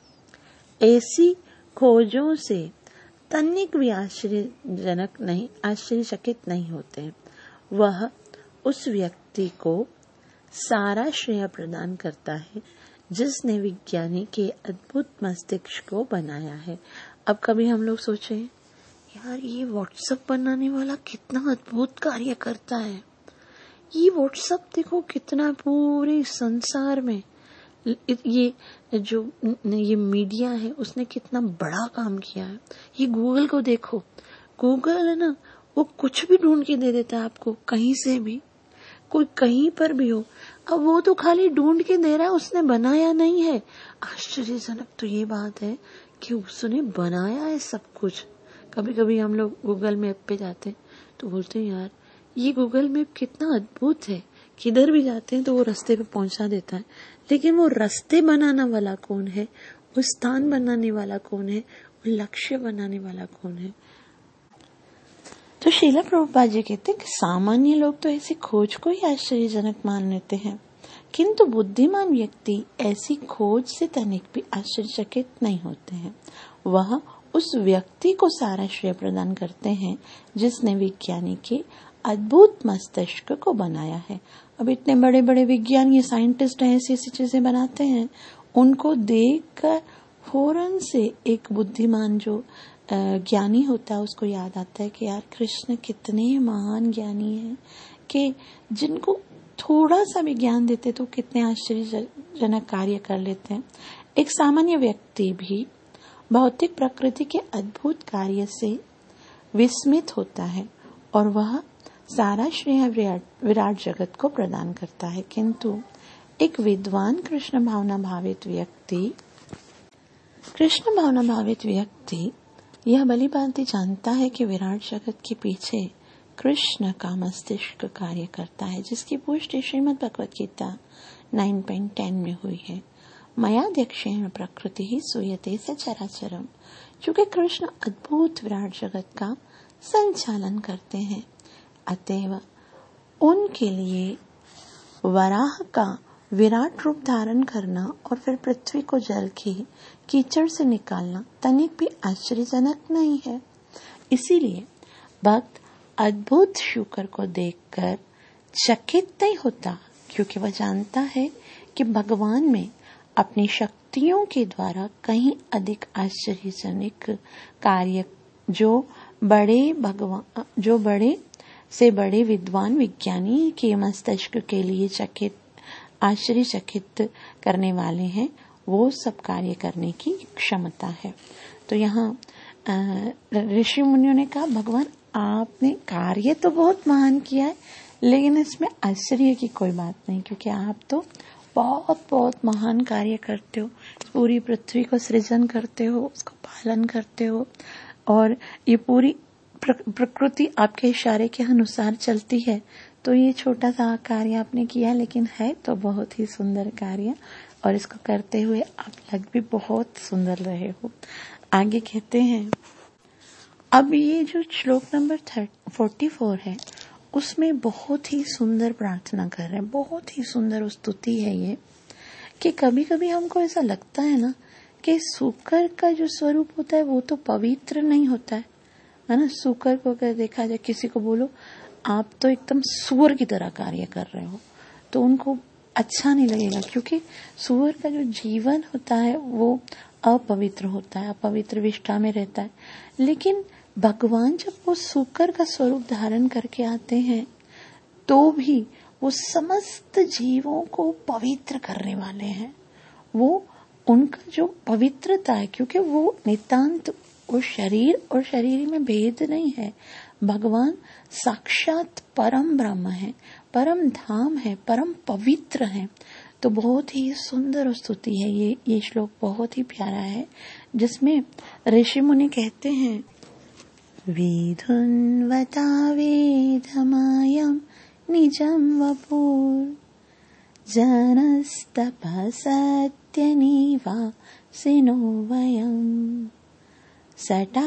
ऐसी खोजों से तनिक भी आश्चर्यजनक नहीं, आश्चर्यचकित नहीं होते हैं। वह उस व्यक्ति को सारा श्रेय प्रदान करता है जिसने विज्ञानी के अद्भुत मस्तिष्क को बनाया है। अब कभी हम लोग सोचे, यार ये व्हाट्सएप बनाने वाला कितना अद्भुत कार्य करता है, ये व्हाट्सएप देखो कितना पूरे संसार में, ये जो ये मीडिया है उसने कितना बड़ा काम किया है। ये गूगल को देखो, गूगल है ना, वो कुछ भी ढूंढ के दे देता है आपको, कहीं से भी, कोई कहीं पर भी हो। अब वो तो खाली ढूंढ के दे रहा है, उसने बनाया नहीं है। आश्चर्यजनक तो ये बात है कि उसने बनाया है सब कुछ। कभी कभी हम लोग गूगल मैप पे जाते हैं तो बोलते हैं, यार ये गूगल मैप कितना अद्भुत है, किधर भी जाते हैं तो वो रास्ते पे पहुंचा देता है। लेकिन वो रास्ते बनाने वाला कौन है, वो स्थान बनाने वाला कौन है, वो लक्ष्य बनाने वाला कौन है। तो श्रीला प्रभुपाद जी कहते हैं कि सामान्य लोग तो ऐसी खोज को ही आश्चर्यजनक मान लेते हैं, किंतु बुद्धिमान व्यक्ति ऐसी खोज से तनिक भी आश्चर्यचकित नहीं होते हैं। वह उस व्यक्ति को सारा श्रेय प्रदान करते हैं जिसने विज्ञानी के अद्भुत मस्तिष्क को बनाया है। अब इतने बड़े बड़े विज्ञानी, साइंटिस्ट हैं, ऐसी ऐसी चीजें बनाते हैं, उनको देखकर फौरन से एक बुद्धिमान जो ज्ञानी होता है उसको याद आता है कि यार कृष्ण कितने महान ज्ञानी हैं, कि जिनको थोड़ा सा भी ज्ञान देते तो कितने आश्चर्यजनक कार्य कर लेते हैं। एक सामान्य व्यक्ति भी भौतिक प्रकृति के अद्भुत कार्य से विस्मित होता है और वह सारा श्रेय विराट जगत को प्रदान करता है। किंतु एक विद्वान कृष्ण भावना भावित व्यक्ति कृष्ण भावना भावित व्यक्ति यह भली भांति जानता है कि विराट जगत के पीछे कृष्ण का मस्तिष्क कार्य करता है, जिसकी पुष्टि श्रीमद् भगवत गीता नौ पॉइंट दस में हुई है। मयाध्यक्षेण प्रकृति ही सूयते सचराचरम। चूँकि कृष्ण अद्भुत विराट जगत का संचालन करते हैं, अतएव उनके लिए वराह का विराट रूप धारण करना और फिर पृथ्वी को जल के कीचड़ से निकालना तनिक भी आश्चर्यजनक नहीं है। इसीलिए भक्त अद्भुत शुकर को देखकर चकित नहीं होता, क्योंकि वह जानता है कि भगवान में अपनी शक्तियों के द्वारा कहीं अधिक आश्चर्यजनक कार्य जो बड़े भगवान जो बड़े से बड़े विद्वान विज्ञानी के मस्तिष्क के लिए चकित आश्चर्यचकित करने वाले हैं, वो सब कार्य करने की क्षमता है। तो यहाँ ऋषि मुनियों ने कहा, भगवान आपने कार्य तो बहुत महान किया है, लेकिन इसमें आश्चर्य की कोई बात नहीं, क्योंकि आप तो बहुत बहुत महान कार्य करते हो, पूरी पृथ्वी को सृजन करते हो, उसको पालन करते हो, और ये पूरी प्रकृति आपके इशारे के अनुसार चलती है। तो ये छोटा सा कार्य आपने किया, लेकिन है तो बहुत ही सुंदर कार्य, और इसको करते हुए आप लग भी बहुत सुंदर रहे हो। आगे कहते हैं, अब ये जो श्लोक नंबर फोर्टी फोर है, उसमें बहुत ही सुंदर प्रार्थना कर रहे हैं, बहुत ही सुंदर स्तुति है ये, कि कभी कभी हमको ऐसा लगता है ना कि सूकर का जो स्वरूप होता है वो तो पवित्र नहीं होता है, है ना। सूकर को अगर देखा जाए, किसी को बोलो आप तो एकदम सूअर की तरह कार्य कर रहे हो, तो उनको अच्छा नहीं लगेगा, क्योंकि सूअर का जो जीवन होता है वो अपवित्र होता है, अपवित्र विष्ठा में रहता है। लेकिन भगवान जब वो सूकर का स्वरूप धारण करके आते हैं, तो भी वो समस्त जीवों को पवित्र करने वाले हैं। वो उनका जो पवित्रता है, क्योंकि वो नितांत वो शरीर और शरीर में भेद नहीं है। भगवान साक्षात परम ब्रह्म है, परम धाम है, परम पवित्र है। तो बहुत ही सुंदर स्तुति है ये ये श्लोक बहुत ही प्यारा है, जिसमें ऋषि मुनि कहते हैं, विधुन्वता वेदमायं निजं वपुर् जनस्तपसत्यनिवासिनो वयम् सटा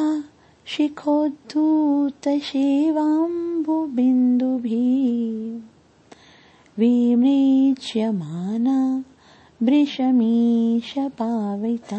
शिखोद्धूतशिवाम्बुबिन्दुभिः विमृज्यमाना वृषमीश पाविता।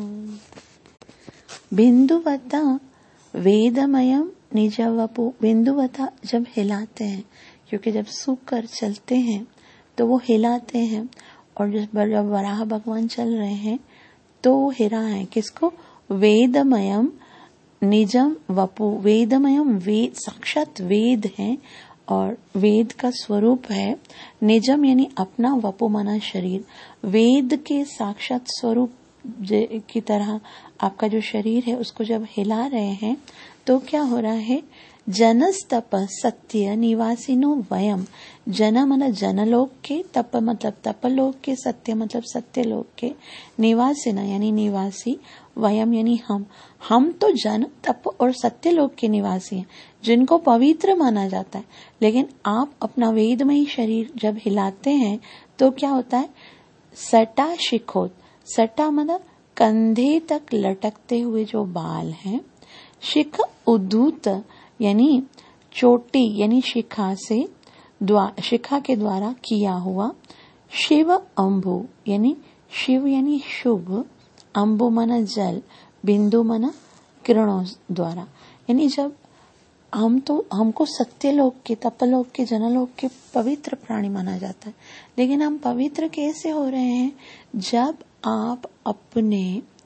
बिंदुवता वेदमयम निजवपु। बिंदुवता जब हिलाते हैं, क्योंकि जब सूख कर चलते हैं तो वो हिलाते हैं, और जब वराह भगवान चल रहे हैं तो वो हिला है किसको? वेदमयम निजम वपु। वेदमयम वेद, साक्षात वेद है और वेद का स्वरूप है। निजम यानी अपना, वपु माना शरीर। वेद के साक्षात स्वरूप की तरह आपका जो शरीर है उसको जब हिला रहे हैं तो क्या हो रहा है? जनस्तप सत्य निवासिनो वयम। जन मतलब जनलोक के, तप मतलब तपलोक के, सत्य मतलब सत्यलोक के, निवासिना यानी निवासी, वयम यानी हम। हम तो जन, तप और सत्यलोक के निवासी हैं, जिनको पवित्र माना जाता है। लेकिन आप अपना वेदमयी शरीर जब हिलाते हैं तो क्या होता है? सटा शिखोत। सटा मतलब कंधे तक लटकते हुए जो बाल हैं। शिख उद्धूत यानी चोटी यानी शिखा से द्वारा, शिखा के द्वारा किया हुआ। शिव अम्बु यानी शिव यानी शुभ, अम्बु माना जल, बिंदु माना किरणों द्वारा। यानी जब हम तो हमको सत्यलोक के, तपलोक के, जनलोक के पवित्र प्राणी माना जाता है, लेकिन हम पवित्र कैसे हो रहे हैं? जब आप अपने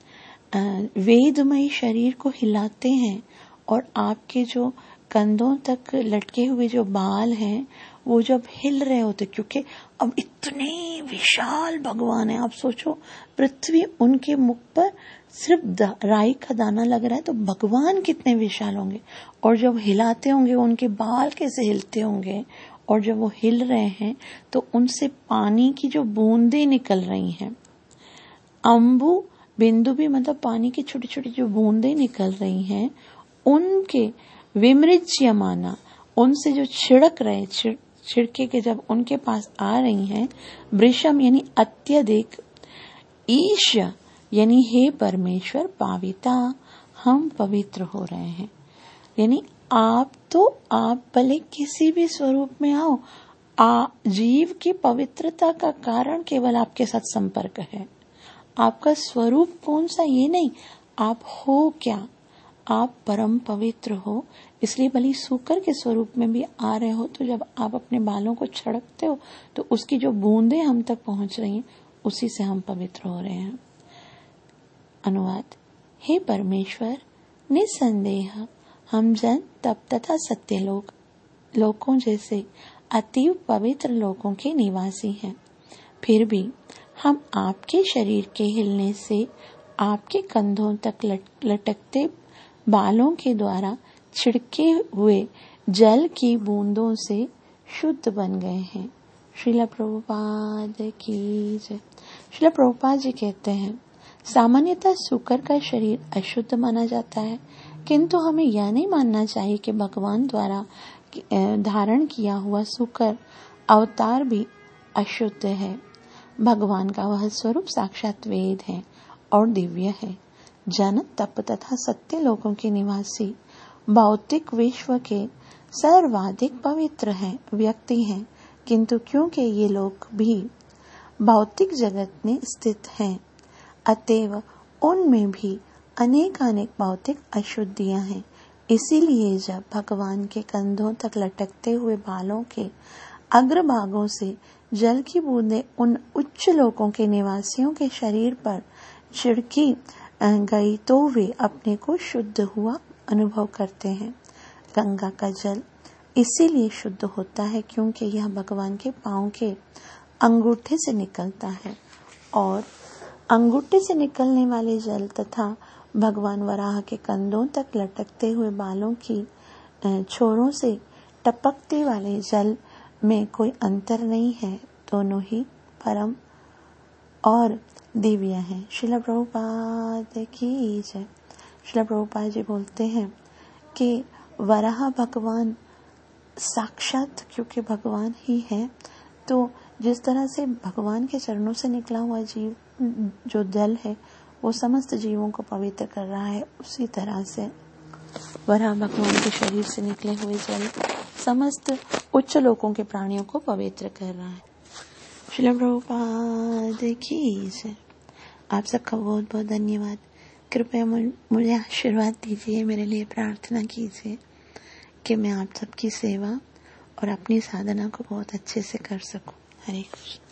वेदमयी शरीर को हिलाते हैं और आपके जो कंधों तक लटके हुए जो बाल हैं वो जब हिल रहे होते, क्योंकि अब इतने विशाल भगवान है। आप सोचो, पृथ्वी उनके मुख पर सिर्फ राई का दाना लग रहा है, तो भगवान कितने विशाल होंगे। और जब हिलाते होंगे उनके बाल कैसे हिलते होंगे, और जब वो हिल रहे हैं तो उनसे पानी की जो बूंदें निकल रही हैं। अम्बु बिंदु भी मतलब पानी की छोटी छोटी जो बूंदें निकल रही हैं, उनके विमृज्यमाना, उनसे जो छिड़क रहे, छिड़, छिड़के के जब उनके पास आ रही हैं। वृषम यानी अत्यधिक, ईश यानी हे परमेश्वर पाविता, हम पवित्र हो रहे हैं। यानी आप तो आप भले किसी भी स्वरूप में आओ, आ, जीव की पवित्रता का कारण केवल आपके साथ संपर्क है। आपका स्वरूप कौन सा ये नहीं, आप हो क्या, आप परम पवित्र हो। इसलिए भले सूकर के स्वरूप में भी आ रहे हो, तो जब आप अपने बालों को छिड़कते हो तो उसकी जो बूंदें हम तक पहुंच रही हैं, उसी से हम पवित्र हो रहे हैं। अनुवाद। हे परमेश्वर, निसंदेह हम जन तप तथा सत्य लोक लोकों जैसे अतीव पवित्र लोकों के निवासी हैं। फिर भी हम आपके शरीर के हिलने से आपके कंधों तक लटकते बालों के द्वारा छिड़के हुए जल की बूंदों से शुद्ध बन गए हैं। श्रील प्रभुपाद की जय। श्रील प्रभुपाद जी कहते हैं, सामान्यतः सूकर का शरीर अशुद्ध माना जाता है, किंतु हमें यह नहीं मानना चाहिए कि भगवान द्वारा धारण किया हुआ सूकर अवतार भी अशुद्ध है। भगवान का वह स्वरूप साक्षात वेद है और दिव्य है। जन तप तथा सत्य लोकों के निवासी भौतिक विश्व के सर्वाधिक पवित्र हैं व्यक्ति हैं, किंतु क्योंकि ये लोग भी भौतिक जगत में स्थित हैं, अतएव उनमें भी अनेक अनेक भौतिक अशुद्धियां हैं। इसीलिए जब भगवान के कंधों तक लटकते हुए बालों के अग्रभागों से जल की बूंदें उन उच्च लोकों के निवासियों के शरीर पर छिड़की गई, तो वे अपने को शुद्ध हुआ अनुभव करते हैं। गंगा का जल इसीलिए शुद्ध होता है क्योंकि यह भगवान के पांव के अंगूठे से निकलता है, और अंगूठे से निकलने वाले जल तथा भगवान वराह के कंधों तक लटकते हुए बालों की छोरों से टपकते वाले जल में कोई अंतर नहीं है। दोनों ही परम और दिव्य हैं। श्रील प्रभुपाद की जय। श्रील प्रभुपाद जी बोलते हैं कि वराह भगवान साक्षात क्योंकि भगवान ही है, तो जिस तरह से भगवान के चरणों से निकला हुआ जीव जो जल है वो समस्त जीवों को पवित्र कर रहा है, उसी तरह से वराह भगवान के शरीर से निकले हुए जल समस्त उच्च लोकों के प्राणियों को पवित्र कर रहा है। श्रील प्रभुपाद की जय। आप सबका बहुत बहुत धन्यवाद। कृपया मुझे आशीर्वाद दीजिए, मेरे लिए प्रार्थना कीजिए कि मैं आप सबकी सेवा और अपनी साधना को बहुत अच्छे से कर सकूं। हरे कृष्ण।